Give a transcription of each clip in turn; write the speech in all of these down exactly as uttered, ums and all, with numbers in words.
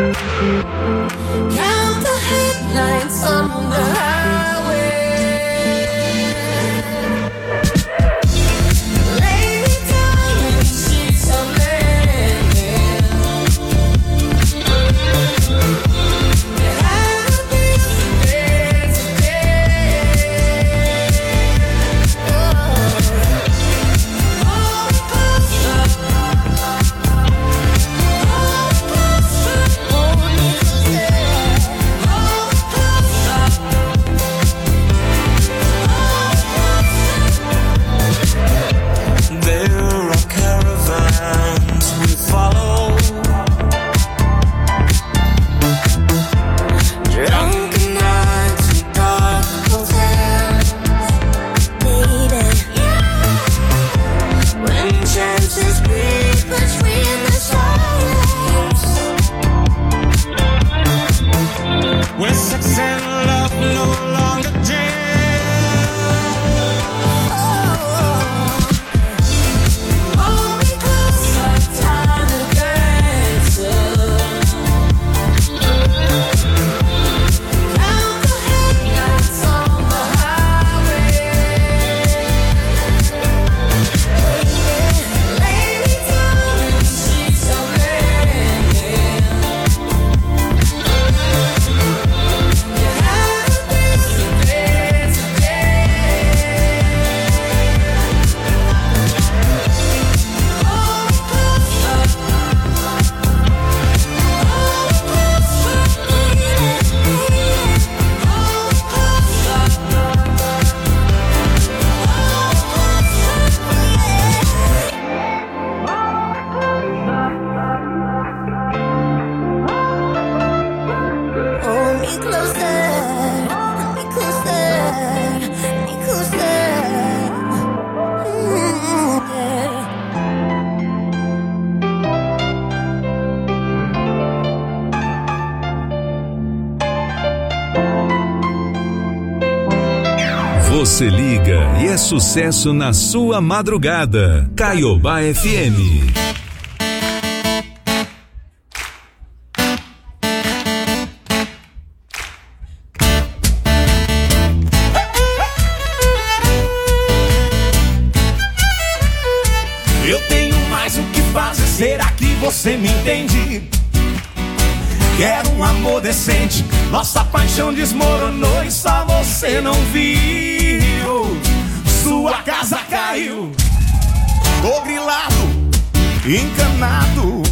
Count the headlights on the highway. Lay me down in sheets of linen. There have been days today. Oh, all close up. All close up. Hold me close. All close up. There are caravans we follow, drunken nights and dark hotels, baby. When chances breathe between the stars, when sex and love no longer jam. Hold me closer, time to dance. Count the headlights on the highway. Lay me down in sheets of linen. There have been some days today. All close up. All close up. All close up. Hold me closer, me closer, me closer. Mm, yeah. Você liga e é sucesso na sua madrugada. Caiobá F M. Eu tenho mais o que fazer, será que você me entende? Quero um amor decente, nossa paixão desmoronou e só você não viu. Sua casa caiu, tô grilado, encanado,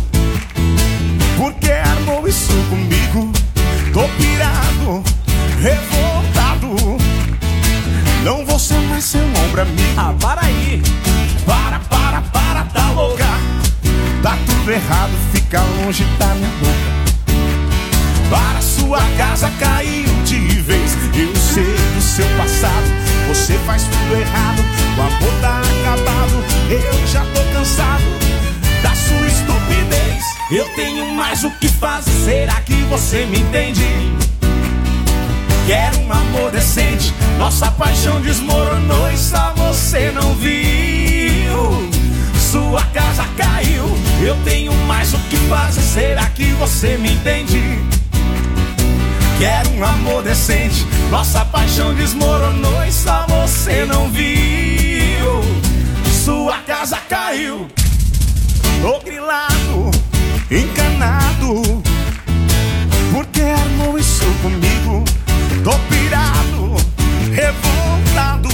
porque armou isso comigo. Tô pirado, revoltado, não vou ser mais seu ombro amigo. Ah, para aí. Para, para, para, tá louca. Tá tudo errado, fica longe da minha boca. Para, sua casa caiu de vez. Eu sei do seu passado, você faz tudo errado. O amor tá acabado, eu já tô cansado da sua estupidez. Eu tenho mais o que fazer, será que você me entende? Quero um amor decente, nossa paixão desmoronou e só você não viu. Sua casa caiu, eu tenho mais o que fazer, será que você me entende? Quero um amor decente, nossa paixão desmoronou e só você não viu. Sua casa caiu, tô grilado, encanado, porque armou isso comigo. Tô pirado, revoltado,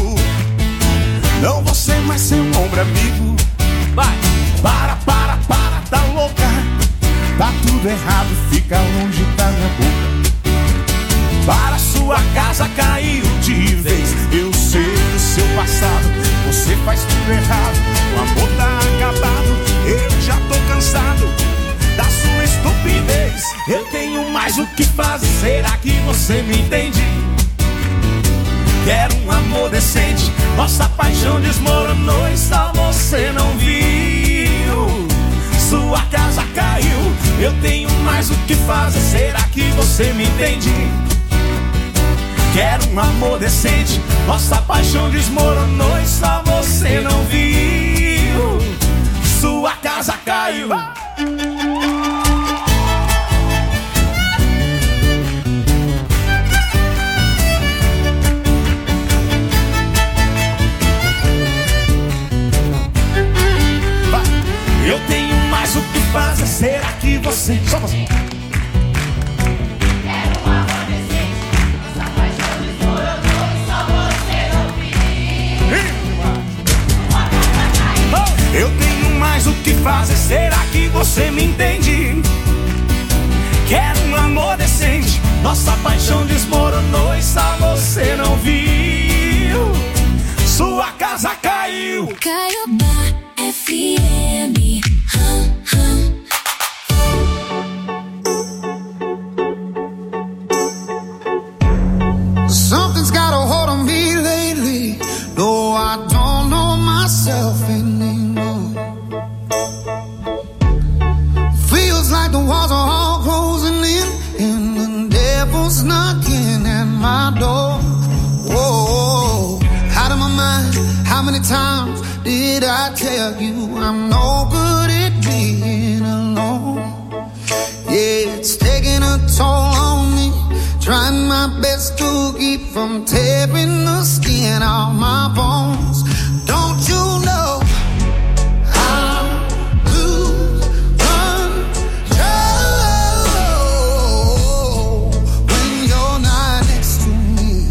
não vou ser mais seu ombro amigo. Vai. Para, para, para, tá louca. Tá tudo errado, fica longe da minha boca. Para, sua casa caiu de vez. Eu sei do seu passado, você faz tudo errado. O amor tá acabado, eu já tô cansado da sua estupidez. Eu tenho mais o que fazer, será que você me entende? Quero um amor decente, nossa paixão desmoronou e só você não viu. Sua casa caiu, eu tenho mais o que fazer, será que você me entende? Quero um amor decente, nossa paixão desmoronou e só você não viu. Sua casa caiu. decente. Só você. Quero um amor decente. Nossa paixão desmoronou e só você não viu. Eu tenho mais o que fazer, será que você me entende? Quero um amor decente. Nossa paixão desmoronou e só você não viu. Sua casa caiu. Caiobá F M. Hum, hum. Something's got a hold on me lately. No, I don't know myself anymore. Feels like the walls are all closing in, and the devil's knocking at my door. Whoa, out of my mind. How many times did I tell you I'm no good at being alone? Yeah, it's taking a toll on me. Trying my best to keep from tearing the skin off my bones. Don't you know I lose control when you're not next to me?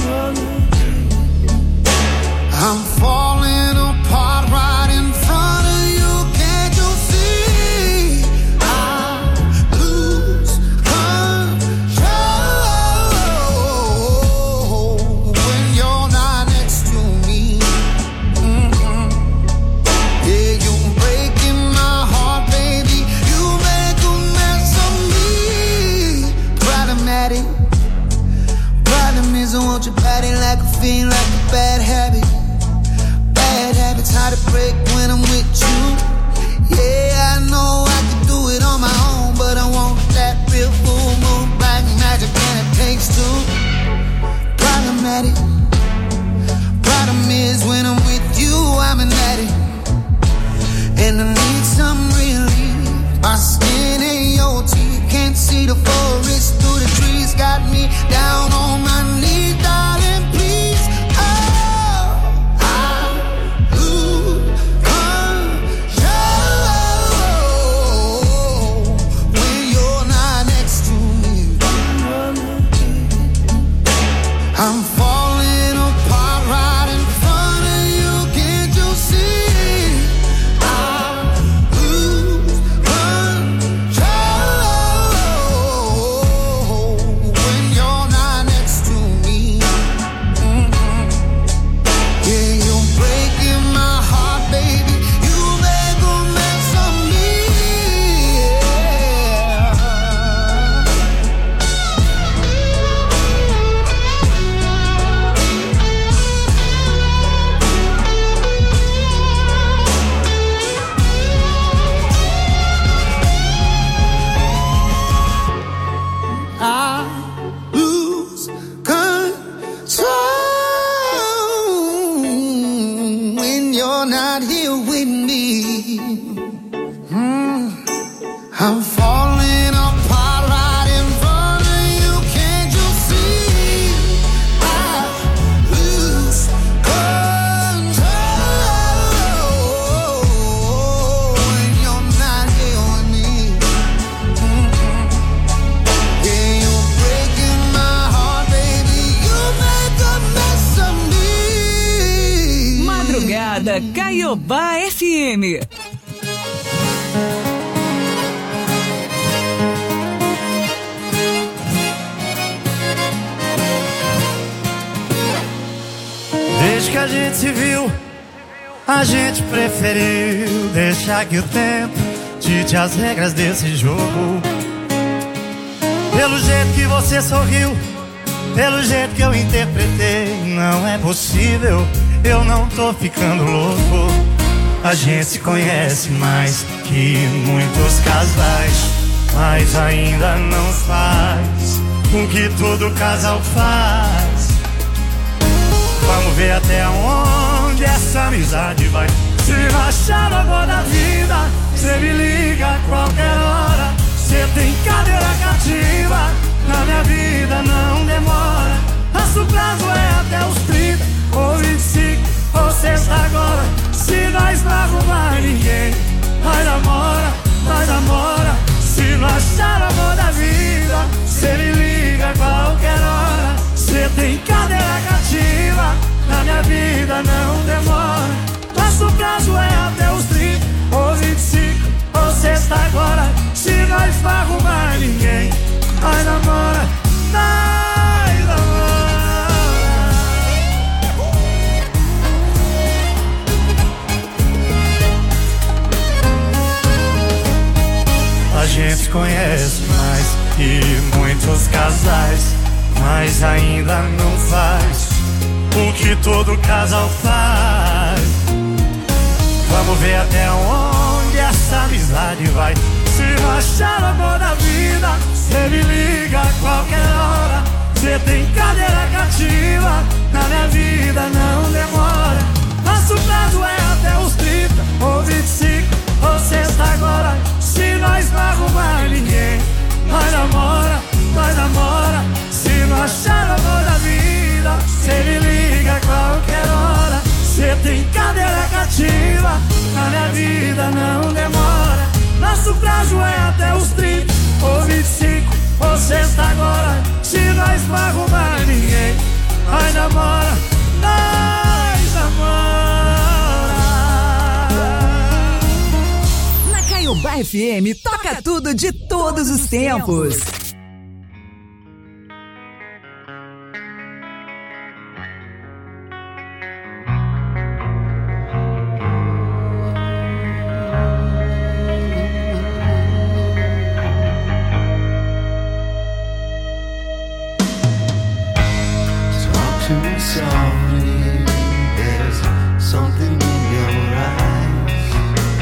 I'm falling apart right in front of you. Can't you see? I lose control when you're not next to me. Mm-hmm. Yeah, you're breaking my heart, baby. You make a mess of me. Problematic. Problem is I want your body like a fiend, like a bad habit. Bad habits hard to break when I'm with you. Yeah, I know I can do it on my own, but I want that real full moon black magic, and it takes two. Problematic. Problem is when I'm with you, I'm an addict, and I need some relief. My skin and your teeth can't see the forest through the trees. Got me down on my knees, darling, please. Oh, I lose control when you're not next to me. I'm falling apart right in front of you. Can't you see? I lose control when you're not next to me. Mhm. Yeah, you're breaking my heart, baby. You make a mess of me. I lose control when you're not here with me. Mm. I'm falling apart right in front of you. Can't you see? I lose control when you're not here with me. Mm-mm. Yeah, you're breaking my heart, baby. You make a mess of me. Madrugada Caiobá F M. Desde que a gente se viu, a gente preferiu deixar que o tempo dite as regras desse jogo. Pelo jeito que você sorriu, pelo jeito que eu interpretei, não é possível, eu não tô ficando louco. A gente se conhece mais que muitos casais, mas ainda não faz com que todo casal faz. Vamos ver até onde essa amizade vai. Se rachar a boa da vida, cê me liga a qualquer hora. Cê tem cadeira cativa, na minha vida não demora. Nosso prazo é até os trinta, ou vinte e cinco, ou sexta agora. Se nós não arrumar ninguém, nós namora, nós namora. Se não achar o amor da vida, cê me liga a qualquer hora. Cê tem cadeira cativa, na minha vida não demora. Nosso prazo é até os trinta, ou vinte e cinco, ou sexta agora. Se nós não arrumar ninguém, nós namora, nós namora. A gente conhece mais que muitos casais, mas ainda não faz o que todo casal faz. Vamos ver até onde essa amizade vai. Se não achar o amor da vida, cê me liga a qualquer hora. Cê tem cadeira cativa, na minha vida não demora. Nosso prazo é até os trinta, ou vinte e cinco, ou sexta agora. Se nós não arrumar ninguém, nós namora, nós namora. Se não achar o amor da vida, cê me liga a qualquer hora. Cê tem cadeira cativa, na minha vida não demora. Nosso prazo é até os trinta, ou vinte e cinco, ou sexta agora. Se nós não arrumar ninguém, nós namora, nós namora. Na Caiobá F M, toca tudo de todos os tempos. Softly, there's something in your eyes.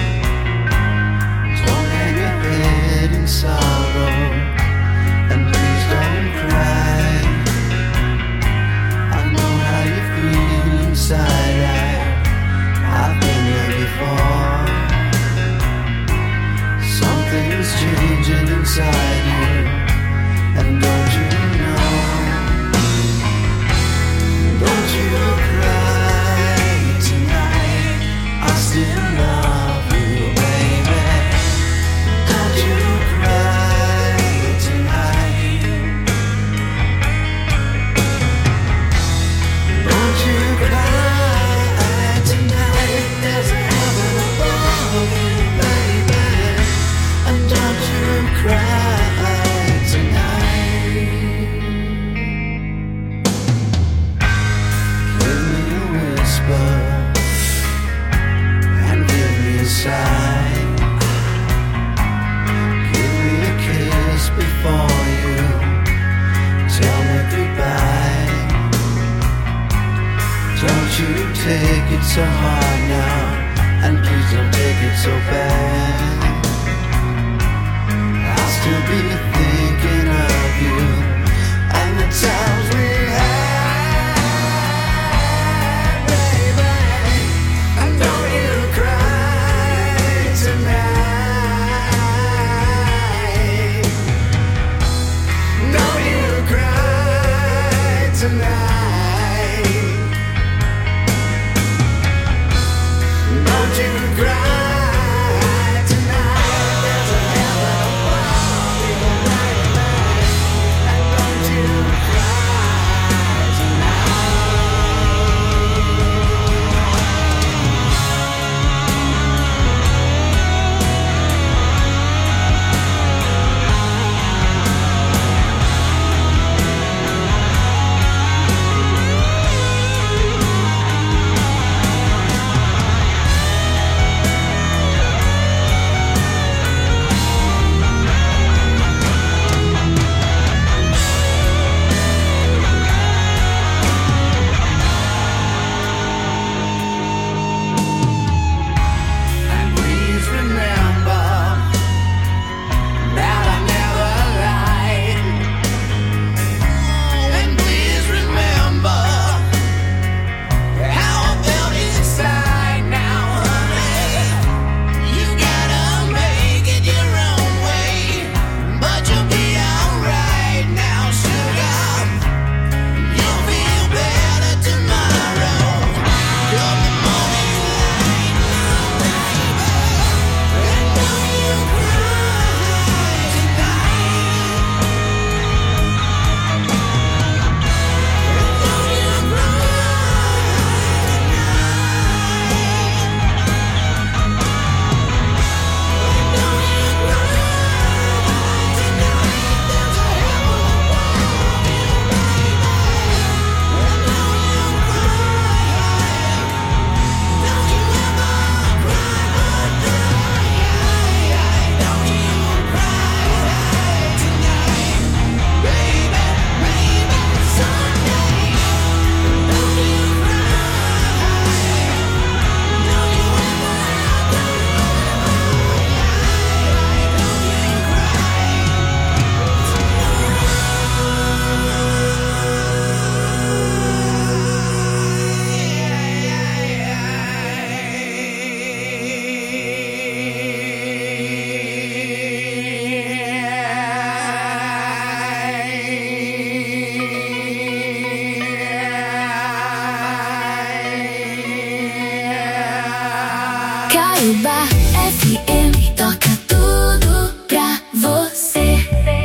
Don't hang your head in sorrow, and please don't cry. I know how you feel inside. I, I've been there before. Something's changing inside you, and don't you know? Don't you cry tonight, I still love you, baby. Don't you cry tonight. Don't you cry tonight, there's a heaven above you, baby. And don't you cry tonight. And give me a sign. Give me a kiss before you tell me goodbye. Don't you take it so hard now, and please don't take it so bad. I'll still be thinking of you and the times we had. Tonight, don't you cry tonight. There's a heaven above you, right? Caiobá F M toca tudo pra você.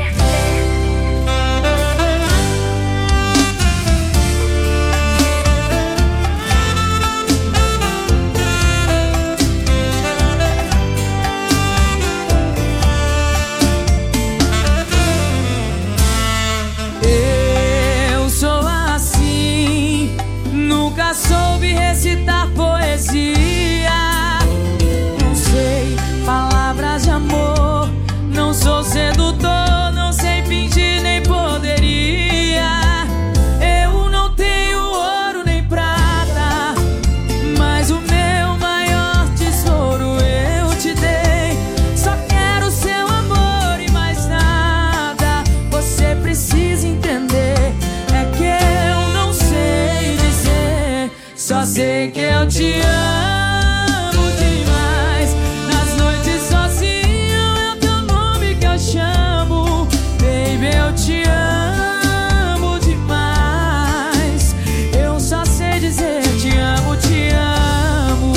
Eu sou assim, nunca soube recitar poesia. Não sei palavras de amor, não sou sedutor, não sei fingir nem poderia. Eu não tenho ouro nem prata, mas o meu maior tesouro eu te dei. Só quero seu amor e mais nada. Você precisa entender, é que eu não sei dizer. Só sei que eu te amo demais. Nas noites sozinho é o teu nome que eu chamo. Baby, eu te amo demais. Eu só sei dizer te amo, te amo.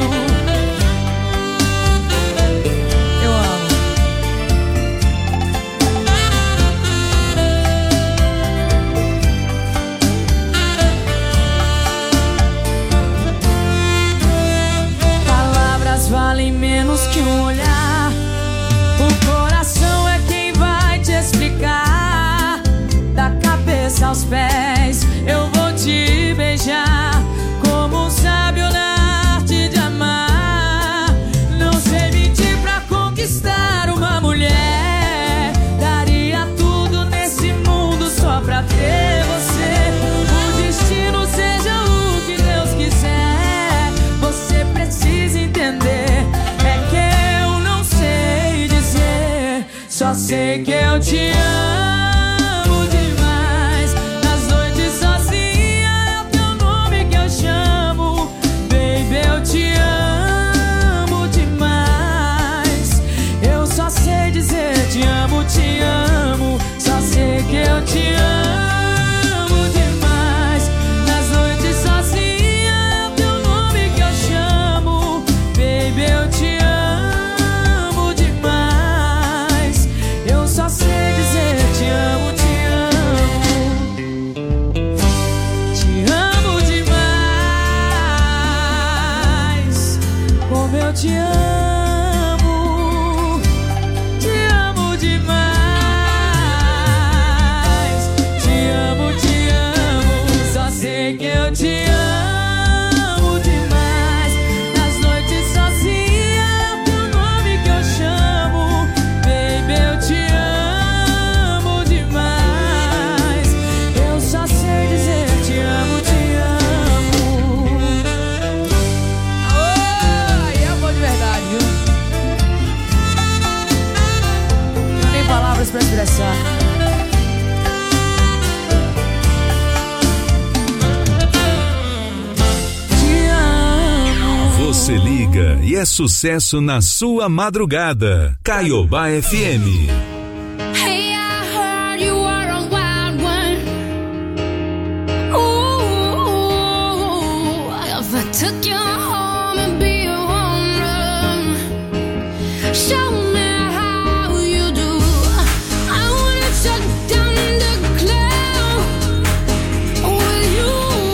Eu amo. Palavras valem menos que um olhar. O coração é quem vai te explicar. Da cabeça aos pés eu vou te beijar, como um sábio na arte de amar. Não sei mentir pra conquistar uma mulher. Daria tudo nesse mundo só pra ter você. O destino seja o que Deus quiser. Você precisa entender, é que eu não sei dizer. Só sei que eu te amo demais. Nas noites sozinha é o teu nome que eu chamo. Baby, eu te amo demais. Eu só sei dizer te amo, te amo. Só sei que eu te amo demais. Nas noites sozinha é o teu nome que eu chamo. Baby, eu te amo demais. Eu só sei dizer te amo, te amo. Te amo demais. Como eu te amo. Te amo demais. Te amo, te amo. Só sei que eu te amo demais. Nas noites sozinha é o teu nome que eu chamo. Baby, eu te amo demais. Eu só sei dizer te amo, te amo. Oh, e amor de verdade, viu? Não tem palavras pra expressar. Te amo. Você liga e é sucesso na sua madrugada. Caiobá F M. Hey, I heard you were a wild one. Ooh, if I took you home and be your home run, show me how you do. I wanna shut down the club with you.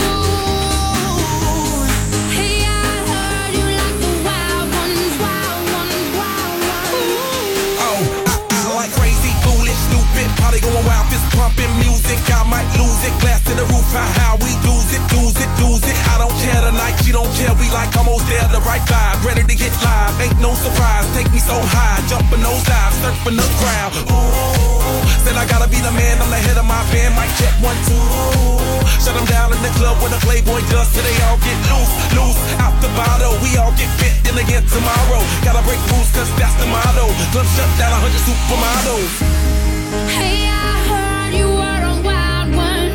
Hey, I heard you like the wild ones, wild ones, wild ones. Oh, I, I like crazy, foolish, stupid, party going wild, fist pumping music. I might lose it, glass to the roof, how, how we lose it, lose it, lose it. I don't care tonight, she don't care, we like almost there, the right vibe, ready to get live, ain't no surprise, take me so high, jumping those dives, surfing the crowd. Ooh, said I gotta be the man, I'm the head of my band, mic check one, two. Shut them down in the club when the Playboy does, till they all get loose, loose, out the bottle, we all get fit in again tomorrow. Gotta break rules, cause that's the motto, club shut down, a hundred supermodels. Hey, I heard you were a wild one.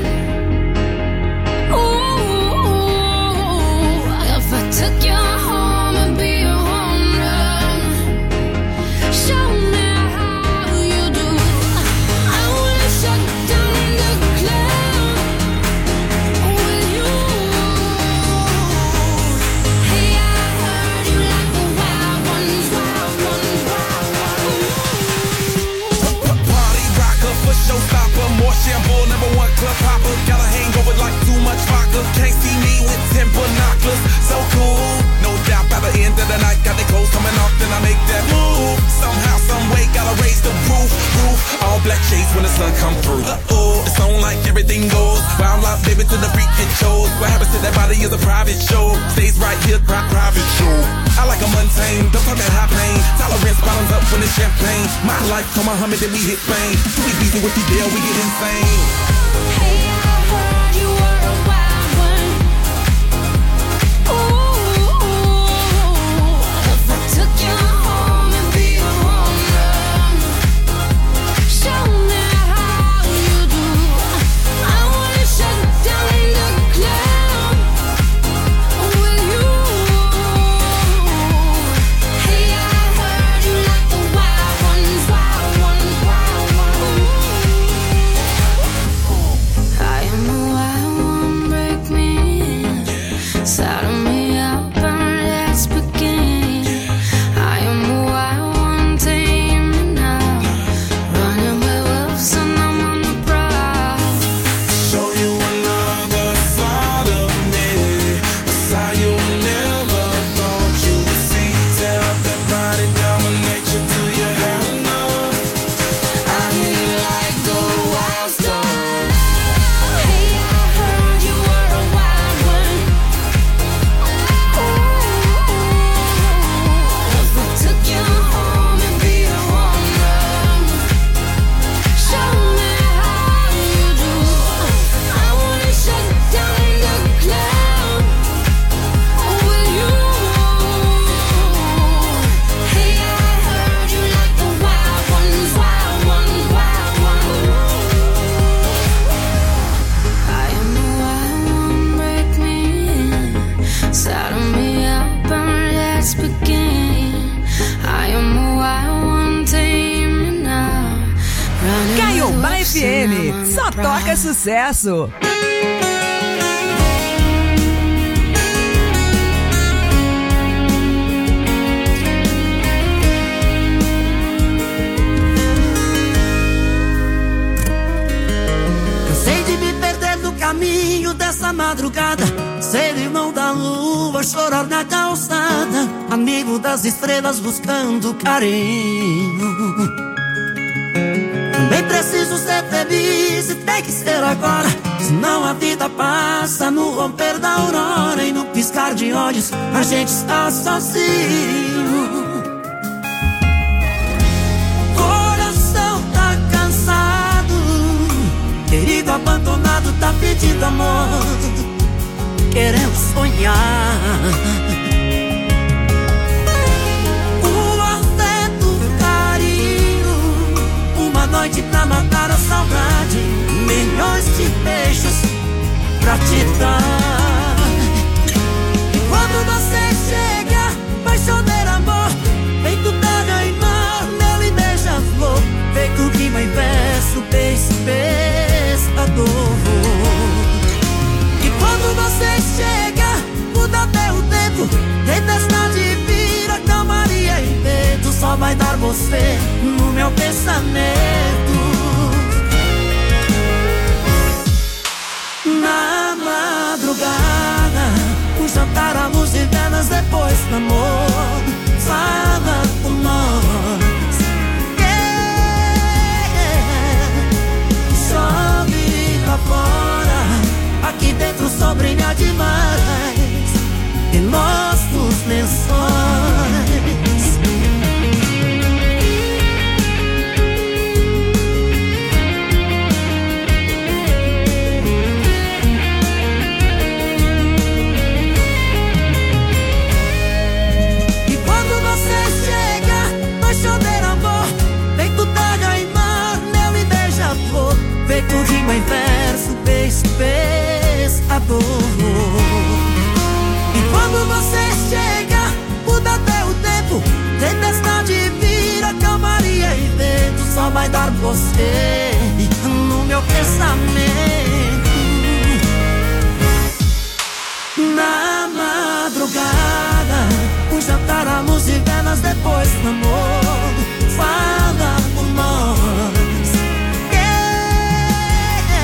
Ooh, if I took you home and be your home run, show me how you do. I wanna shut down the club with you. Hey, I heard you like the wild the roof, roof. All black shades when the sun come through. Uh-oh, it's on like everything goes. Wild out, baby, to the freak it shows. What happens to that body is a private show. Stays right here, pri- private show. I like a mundane, don't talk that high pain. Tolerance bottoms up when it's champagne. My life, come Muhammad, then we hit Spain. Too easy with the deal, we get insane. Hey, I heard you were a wild one. Ooh, if I took you home and be a woman, show me how you do. I wanna shut down the club with you. Hey, I heard you like the wild ones, wild ones, wild ones. I am a wild one, break me in, saddle me up and let's begin. I am a wild one, tame me now, running with wolves and I'm on the prowl. Show you another side of me, a side you never thought you would see. Tear up that body, dominate you till you have enough. I hear you like the wild stuff. Hey, I heard you were a wild one. Ooh, if I took you home and be a woman, show me how you do. I wanna shut down the club with you. Hey, I heard you like the wild ones, wild ones, wild ones. I am a wild one, break me in, saddle me up and let's begin. I am a wild one, tame me now, running with Caiobá wolves F and M, I'm on só the prowl. toca sucesso. Cansei de me perder no caminho dessa madrugada, ser irmão da lua, chorar na calçada, amigo das estrelas buscando carinho. Também preciso ser feliz e tem que ser agora, senão a vida passa no romper da aurora e no piscar de olhos a gente está sozinho. Coração tá cansado, querido abandonado tá pedindo amor, querendo sonhar. O afeto, o carinho, uma noite pra matar a saudade, milhões de beijos pra te dar. E quando você chega, vai chover amor, feito terra e mar, mel e beija-flor, feito rima e verso, beijo, pescador. E quando você chega, muda até o tempo, tempestade vira calmaria e medo, só vai dar você no meu pensamento. Na madrugada, o jantar, a luz de velas, depois do amor, fala com nós. Yeah. Chove lá fora, aqui dentro só brilha demais em nossos lençóis. E quando você chega, vai chover amor, feito terra e mar, mel e beija-flor, feito rima em verso, beijo, pescador. E quando você chega, muda até o tempo, tempestade vira calmaria e vento, só vai dar você no meu pensamento. Na madrugada, o jantar, a luz e velas, depois do amor, fala por nós. Yeah.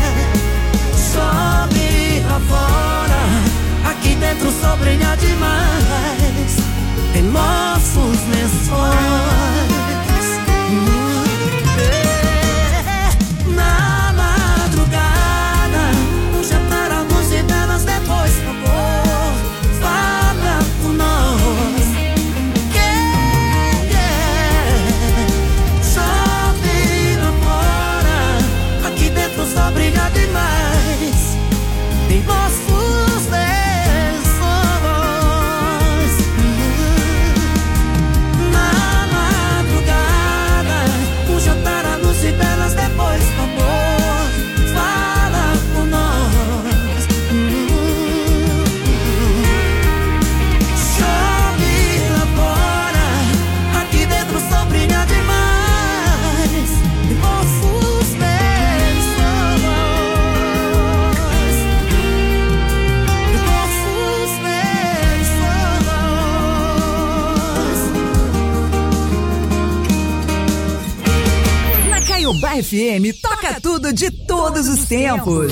Sobe lá fora, aqui dentro só brilha demais em nossos lençóis. Hum. F M toca tudo de todos os tempos.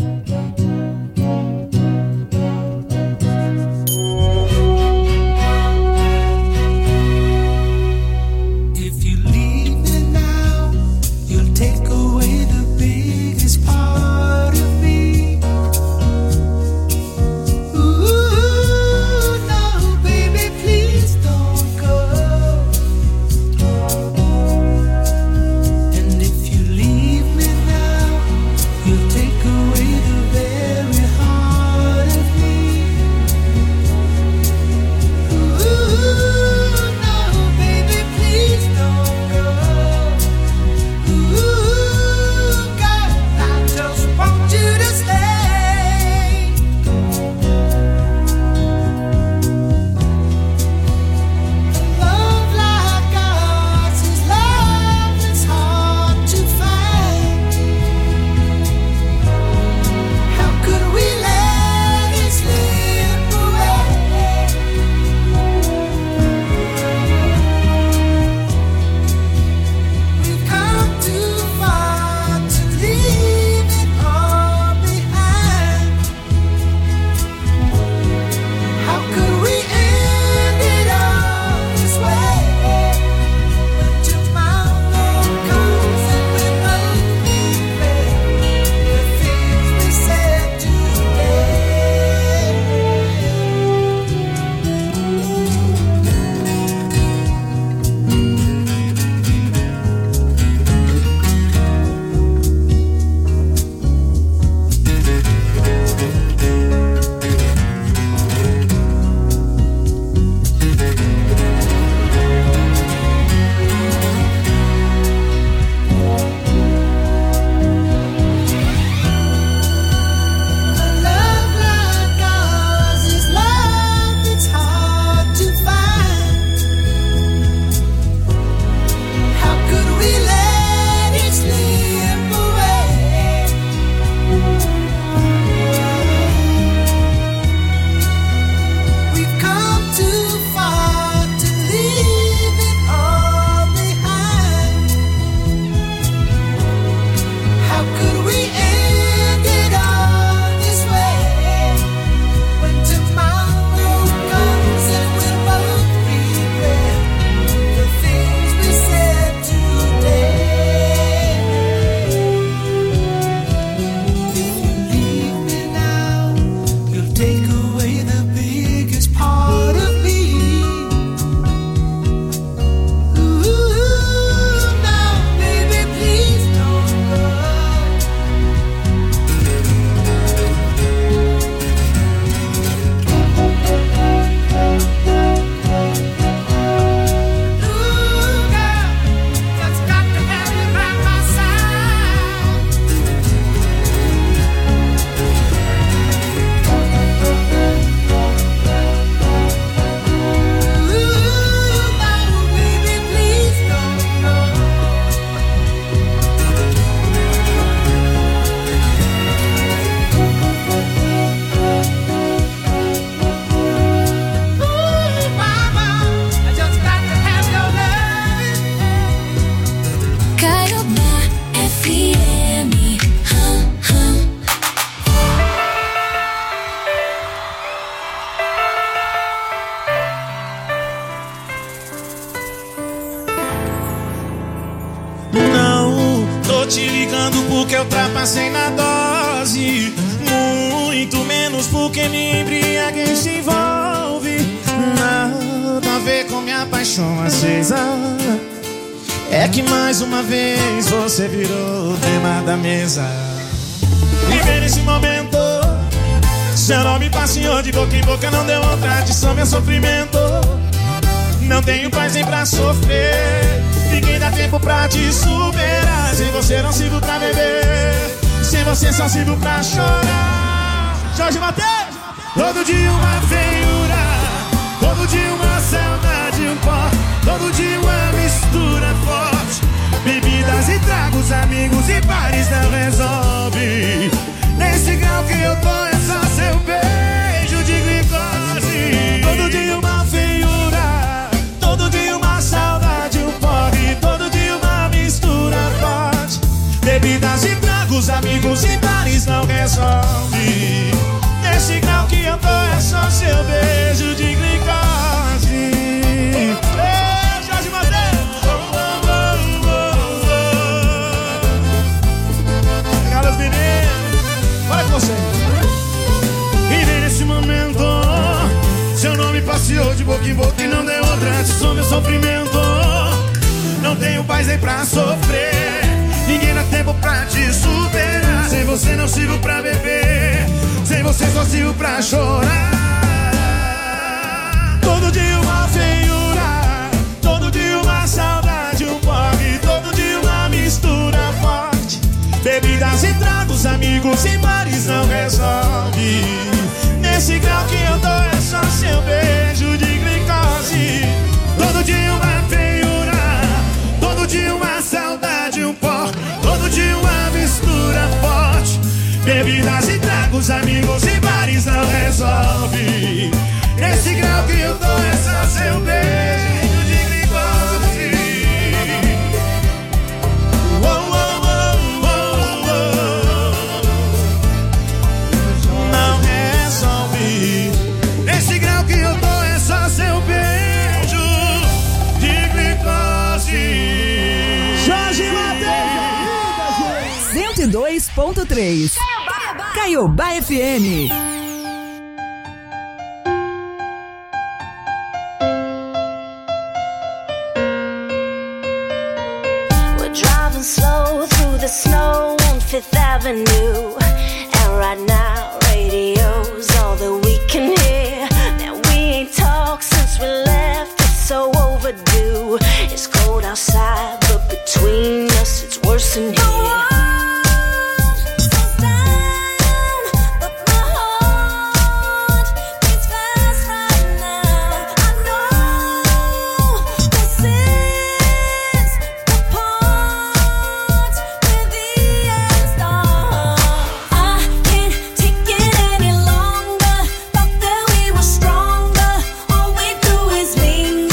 porque eu ultrapassei na dose, muito menos porque me embriaguei se envolve. Nada a ver com minha paixão acesa, é que mais uma vez você virou o tema da mesa. Viver nesse momento, seu nome passeou de boca em boca, não deu outra adição, meu sofrimento. Não tenho paz nem pra sofrer, ninguém dá tempo pra te superar. Sem você não sirvo pra beber, sem você só sirvo pra chorar. Jorge Mateus! Todo dia uma feiura, todo dia uma saudade, um pó, todo dia uma mistura forte. Bebidas e tragos, amigos e bares não resolve. Nesse grau que eu tô é só seu beijo de glicose. Todo dia uma feiura, todo dia uma saudade, um porre, todo dia uma mistura forte. Bebidas e tragos, amigos e bares não resolve. Nesse grau que eu tô é só seu beijo de glicose. Ei, Jorge Mateus! Obrigado, os meninos. Olha com você. E vem nesse momento, seu nome passeou de boca em boca e não deu outra. Atiçou meu sofrimento. Não tenho paz nem pra sofrer. Ninguém dá tempo pra te superar. Sem você não sirvo pra beber. Sem você só sirvo pra chorar. Todo dia uma feiura, todo dia uma saudade, um porre, todo dia uma mistura forte. Bebidas e tragos, amigos e bares não resolve. Nesse grau que eu tô é só seu beijo de glicose. Todo dia uma feiura, todo dia uma saudade, um pó, todo dia uma mistura forte. Bebidas e tragos, amigos e bares não resolve. Nesse grau que eu tô é só seu beijo de glicose. Oh, oh, oh, oh, oh. Não resolve. Nesse grau que eu tô é só seu beijo de glicose. Jorge Mateus cento e dois ponto três Caiobá F M. We're driving slow through the snow on Fifth Avenue, and right now radio's all that we can hear. Now we ain't talked since we left, it's so overdue. It's cold outside, but between us it's worse than here.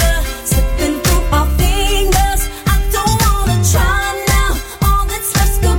Let's go.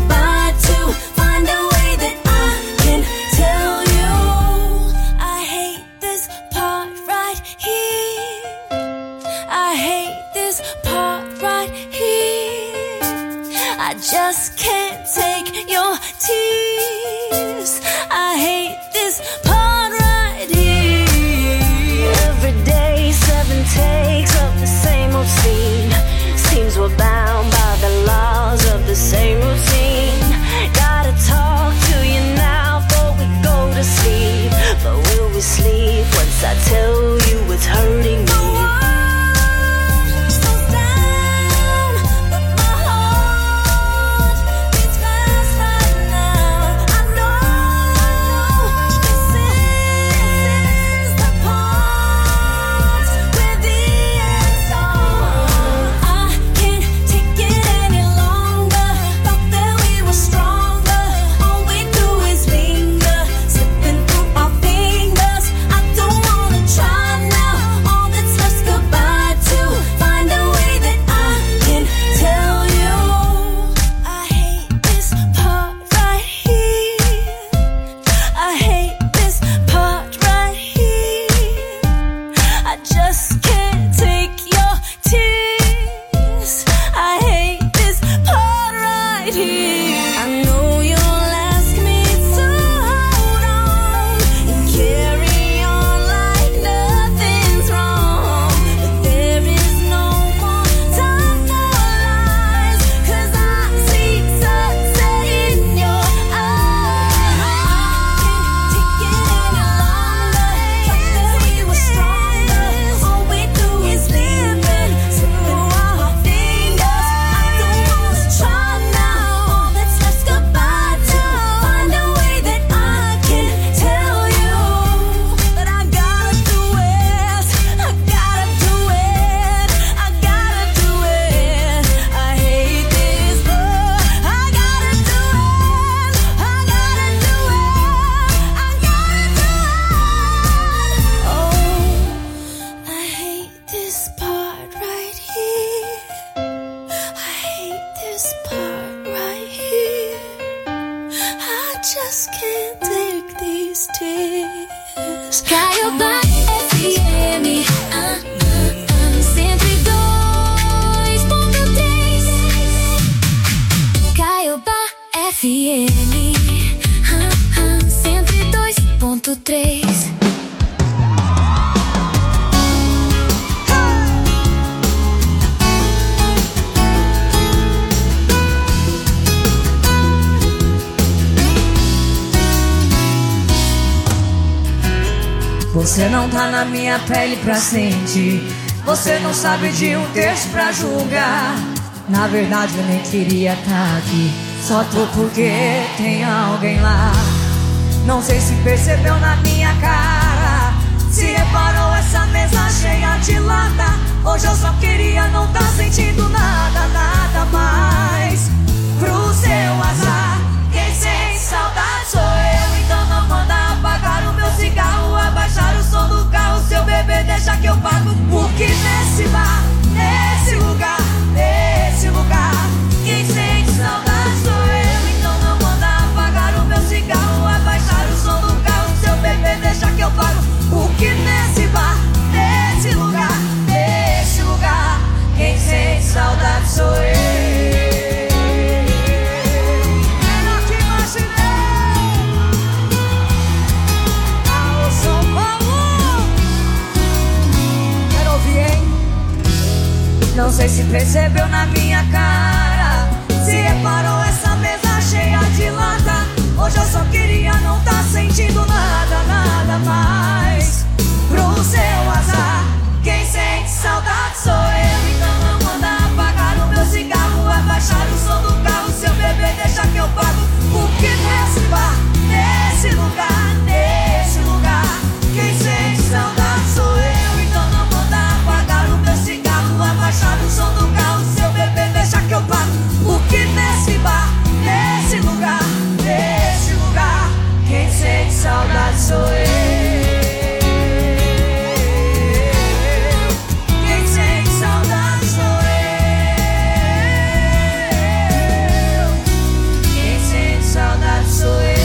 just can't take these tears. Caiobá F M, ah, ah, ah, cento e dois ponto três. Caiobá F M, ah, ah, cento e dois ponto três. Você não tá na minha pele pra sentir. Você não sabe de um texto pra julgar. Na verdade eu nem queria tá aqui. Só tô porque tem alguém lá. Não sei se percebeu na minha cara. Se reparou essa mesa cheia de lata. Hoje eu só queria não tá sentindo nada, nada mais. Pro seu azar, quem sente saudade sou eu. Então não manda apagar o meu cigarro, abaixar o som do carro. Seu bebê deixa que eu pago. Porque nesse bar, nesse lugar, nesse lugar, quem sente saudade sou eu. Então não manda apagar o meu cigarro, abaixar o som do carro. Seu bebê deixa que eu pago. Porque nesse bar, nesse lugar, nesse lugar, quem sente saudade sou eu. Não sei se percebeu na minha cara. Se reparou essa mesa cheia de lata. Hoje eu só queria não tá sentindo nada, nada mais. Pro seu azar, quem sente saudade sou eu. Então não manda apagar o meu cigarro, abaixar o som do carro. Seu bebê deixa que eu pago. Porque nesse bar, nesse lugar, nesse lugar, quem sente saudade sou eu. Então não manda apagar o meu cigarro, abaixar o som do carro. Seu bebê deixa que eu pago. Porque nesse bar, nesse lugar, nesse lugar, quem sente saudade sou eu. Quem sente saudade sou eu. Quem sente saudade sou eu.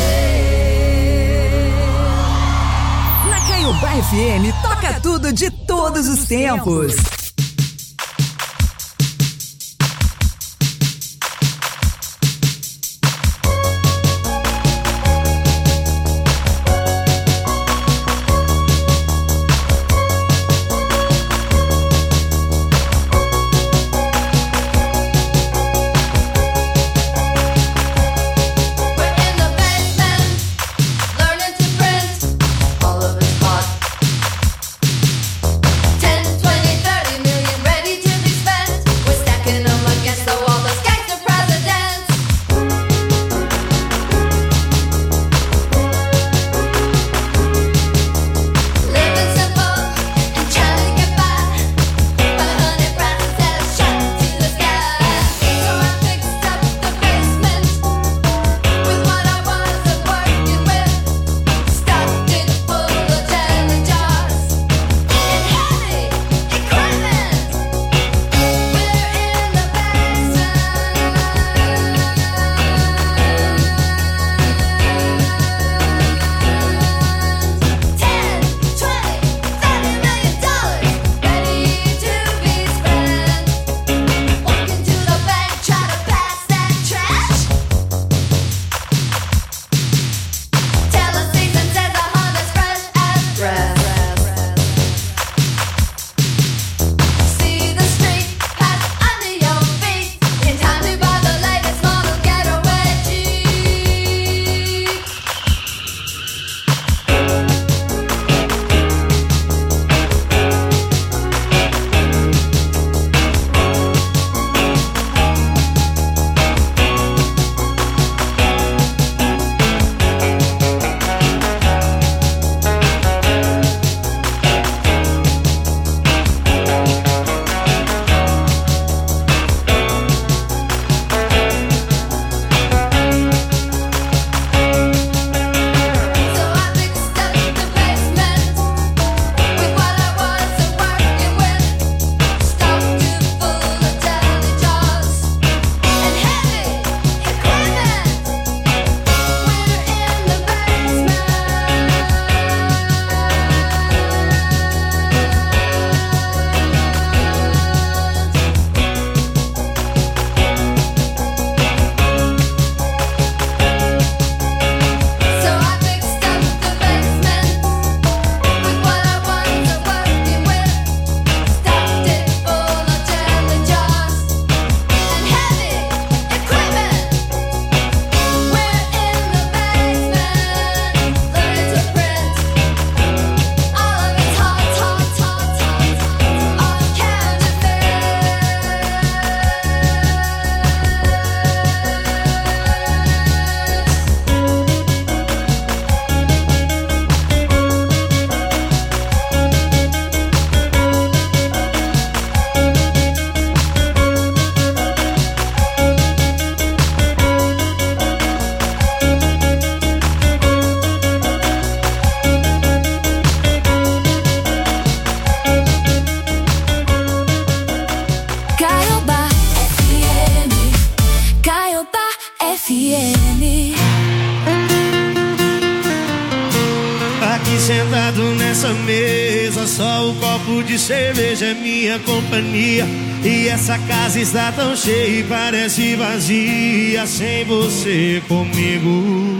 Na Caiobá F M, toca tudo de todos os tempos. Learning to print all of his thoughts. ten, twenty, thirty sentado nessa mesa, só o copo de cerveja é minha companhia. E essa casa está tão cheia e parece vazia sem você comigo.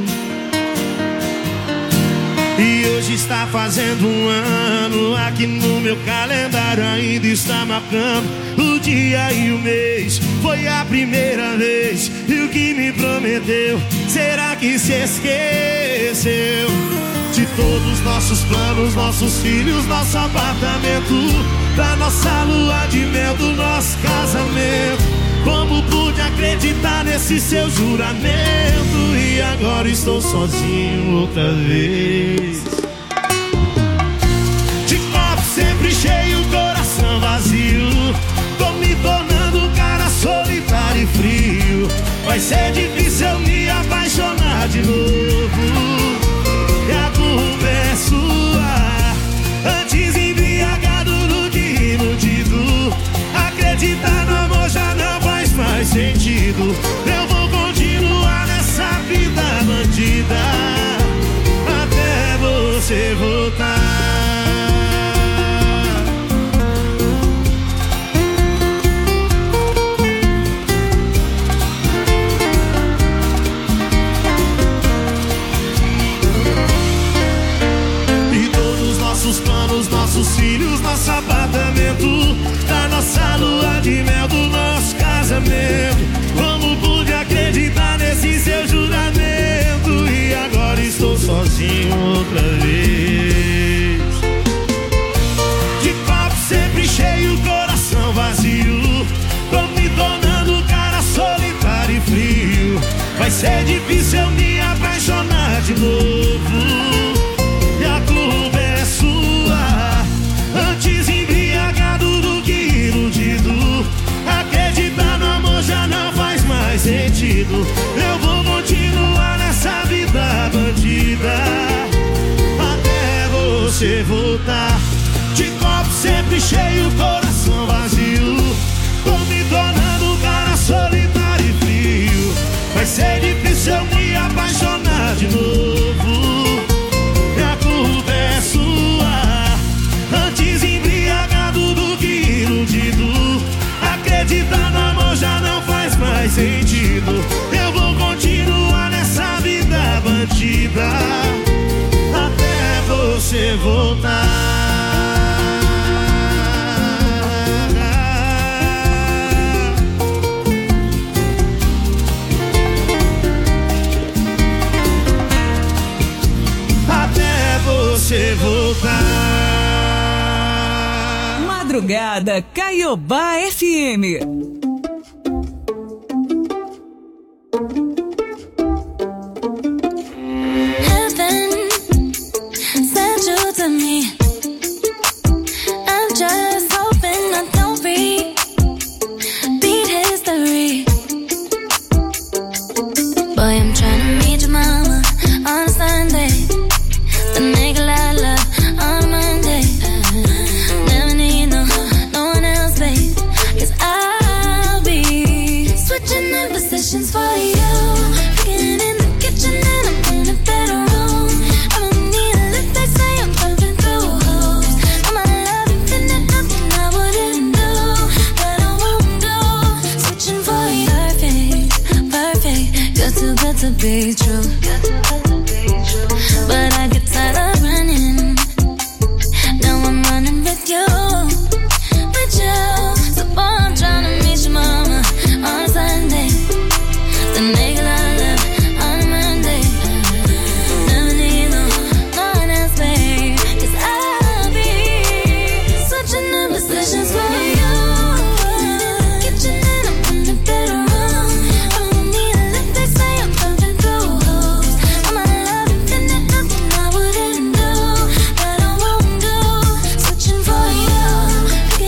E hoje está fazendo um ano, aqui no meu calendário ainda está marcando o dia e o mês. Foi a primeira vez, e o que me prometeu, será que se esqueceu? De todos os nossos planos, nossos filhos, nosso apartamento, da nossa lua de mel, do nosso casamento. Como pude acreditar nesse seu juramento? E agora estou sozinho outra vez. De copo sempre cheio, coração vazio. Tô me tornando um cara solitário e frio. Vai ser difícil eu me apaixonar de novo. E a culpa é sua. Antes embriagado do que iludido. Acreditar no amor já não faz mais sentido. Eu vou continuar nessa vida bandida até você voltar. Nossos planos, nossos filhos, nosso apartamento, da nossa lua de mel, do nosso casamento. Como pude acreditar nesse seu juramento? E agora estou sozinho outra vez. De copo sempre cheio, coração vazio. Tô me tornando um cara solitário e frio. Vai ser difícil eu me apaixonar de novo. E a culpa é sua. Antes embriagado do que iludido. Acreditar no amor já não faz mais sentido. Eu vou continuar nessa vida bandida até você voltar. De copo sempre cheio, coração vazio. Tô me tornando um cara solitário e frio. Vai ser difícil eu me apaixonar de novo. E a culpa é sua. Antes embriagado do que iludido. Acreditar no amor já não faz mais sentido. Eu vou continuar nessa vida bandida até você voltar. Você voltar. Madrugada Caiobá F M. Heaven sent you to me. I'm just hoping I don't repeat history. Boy, I'm trying to meet your mama on Sunday. The nigga I love on Monday. Never need no, no one else, babe. Cause I'll be switching in positions for you. Cooking in the kitchen and I'm in a better room. I don't need a lift, they say I'm jumping through hoops. I'm my love infinite, nothing I wouldn't do, but I won't do. Switching for you. Perfect, perfect. You're too good to be true. But I get tired of running. Now I'm running with you, with you. So boy, I'm tryna meet your mama on Sunday. The nigga I love on Monday. Never need no, no one else, babe. Cause I'll be switching the positions for you. Kitchen and I'm in the bedroom. I don't need a lift, they say I'm jumping through hoops. I'm my love infinite, nothing I wouldn't do, but I won't do. Switching for you.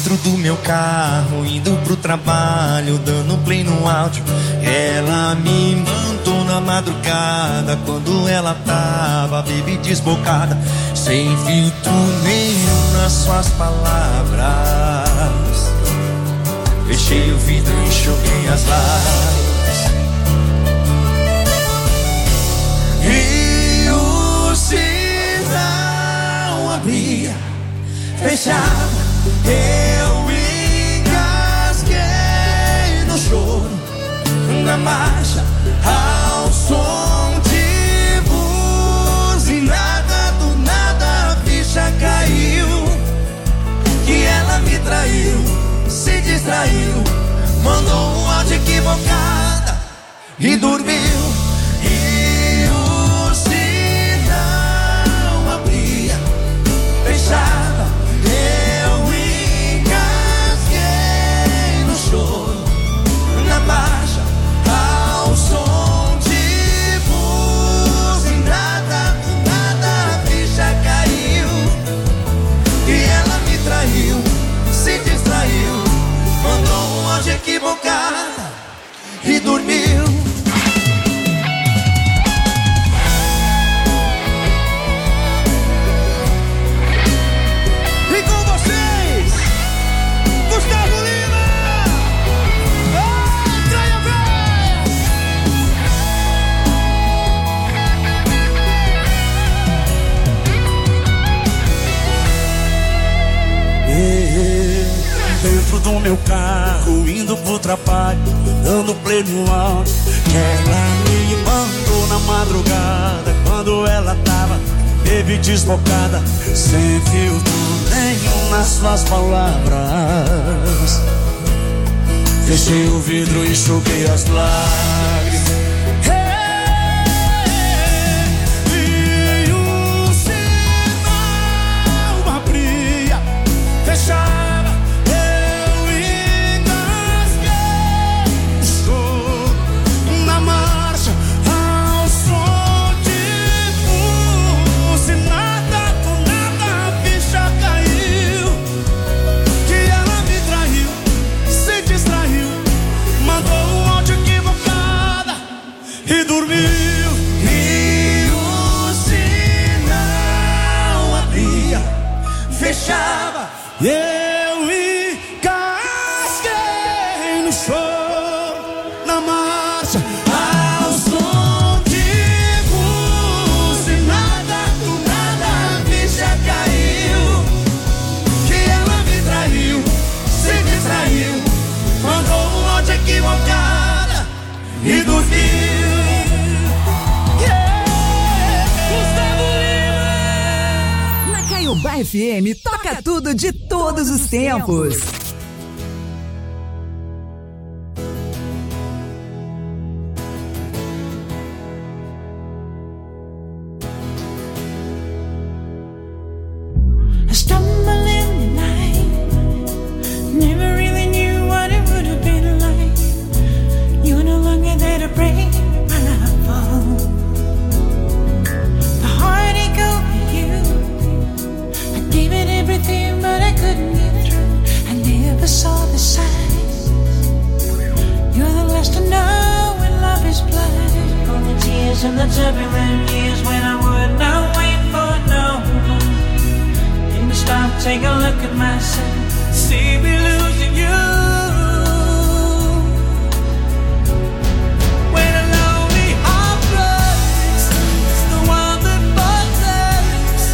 Dentro do meu carro, indo pro trabalho, dando play no áudio. Ela me mandou na madrugada, quando ela tava, baby, desbocada, sem filtro nenhum nas suas palavras. Fechei o vidro e enxuguei as lágrimas. E o sinal abria, fechava. Eu engasguei no choro, na marcha, ao som de buzinada. Do nada a ficha caiu, que ela me traiu, se distraiu, mandou um áudio equivocada e dormiu. E o sinal abria, fechava. Na marcha, ao som de buzinada. Do nada a ficha caiu, e ela me traiu, se distraiu, mandou um áudio equivocada e dormiu. E com vocês, Gustavo Lima. Dentro do meu carro, indo pro trabalho, dando play no áudio. Ela me mandou na madrugada, quando ela tava, baby, desbocada, sem filtro nenhum nas suas palavras. Fechei o vidro e enxuguei as lágrimas. E o sinal abria, fechava. Fechava, e eu engasguei no choro, na marcha, ao som de buzinada. Do nada a ficha caiu, que ela me traiu, se distraiu, mandou um áudio equivocada e dormiu. Caiobá F M toca tudo de todos os tempos. I stumble in the night, never really knew what it would have been like. You're no longer there to break my fall. The heartache over you, gave it everything, but I couldn't get through. I never saw the signs. You're the last to know when love is blind. From the tears and the turbulent years when I would not wait for no one. Then to stop, take a look at myself, see me losing you. When a lonely heart breaks, it's the one that protects.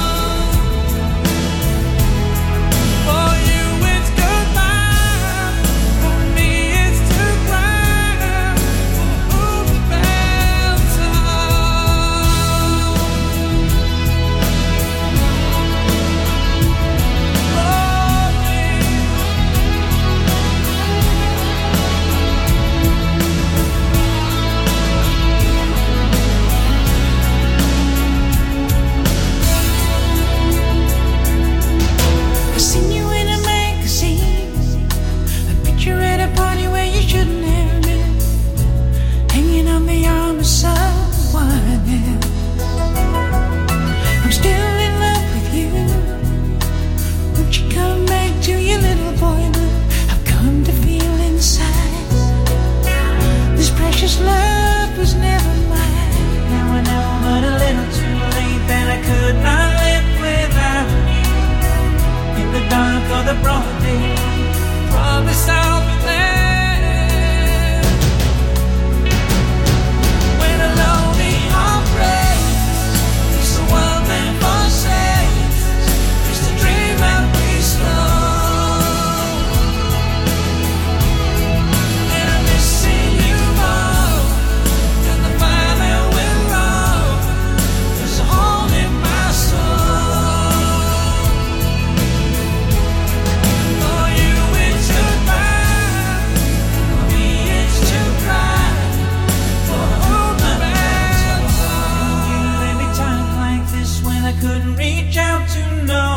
For you it's goodbye.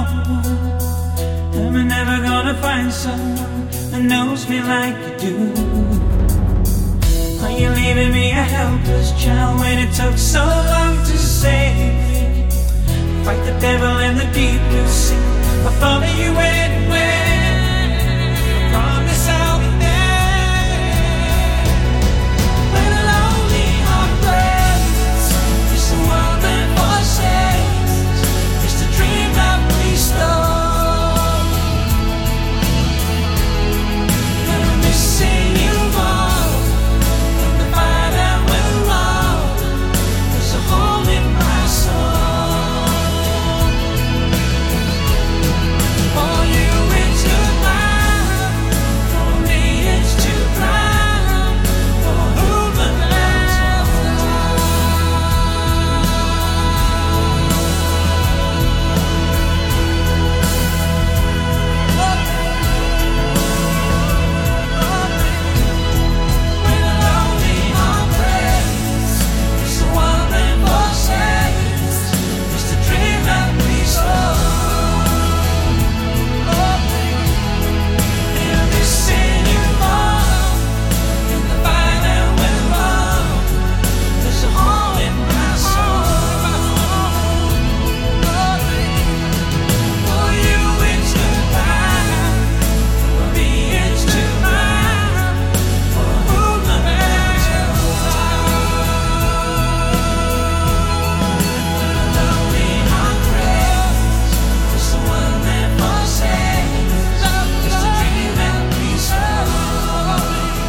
one. I'm never gonna find someone that knows me like you do. Are you leaving me a helpless child when it took so long to save me? Fight the devil in the deep blue sea. I'll follow you anywhere. I promise I'll be there. When a lonely heart breaks, it's the world that forsakes. It's the dream that we stole. And I'm missing you more than the fire that will roll. There's a hole in my soul. For you it's goodbye, for me it's to cry, for whom the last when a lonely heart breaks, it's the one that forsakes. It's the dream that we stole. And I'm missing you more than the fire that will roll. There's a hole in my soul. For you it's goodbye, for me it's goodbye, for whom the best lonely heart breaks, it's the one that forsakes. It's the dream that we stole.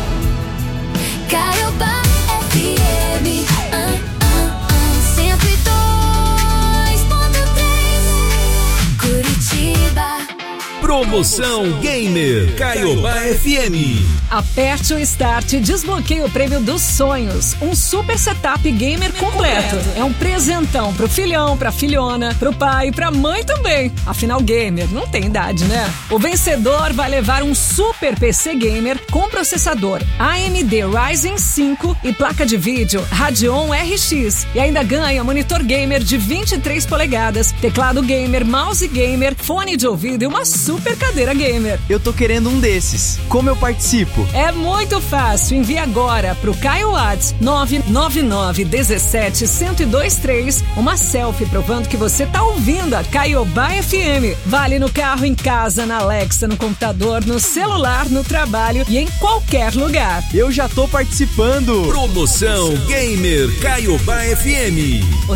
Caiobá F M, ah, ah, ah, cento e dois ponto três, Curitiba. Promoção Gamer Caiobá F M. Aperte o Start e desbloqueie o prêmio dos sonhos. Um super setup gamer completo. É um presentão pro filhão, pra filhona, pro pai e pra mãe também. Afinal, gamer não tem idade, né? O vencedor vai levar um super P C gamer com processador A M D Ryzen cinco e placa de vídeo Radeon R X. E ainda ganha monitor gamer de vinte e três polegadas, teclado gamer, mouse gamer, fone de ouvido e uma super cadeira gamer. Eu tô querendo um desses. Como eu participo? É muito fácil. Envie agora pro Caio Whats nove nove nove um sete um zero dois três uma selfie provando que você tá ouvindo a Caiobá F M. Vale no carro, em casa, na Alexa, no computador, no celular, no trabalho e em qualquer lugar. Eu já tô participando. Promoção Gamer Caiobá F M.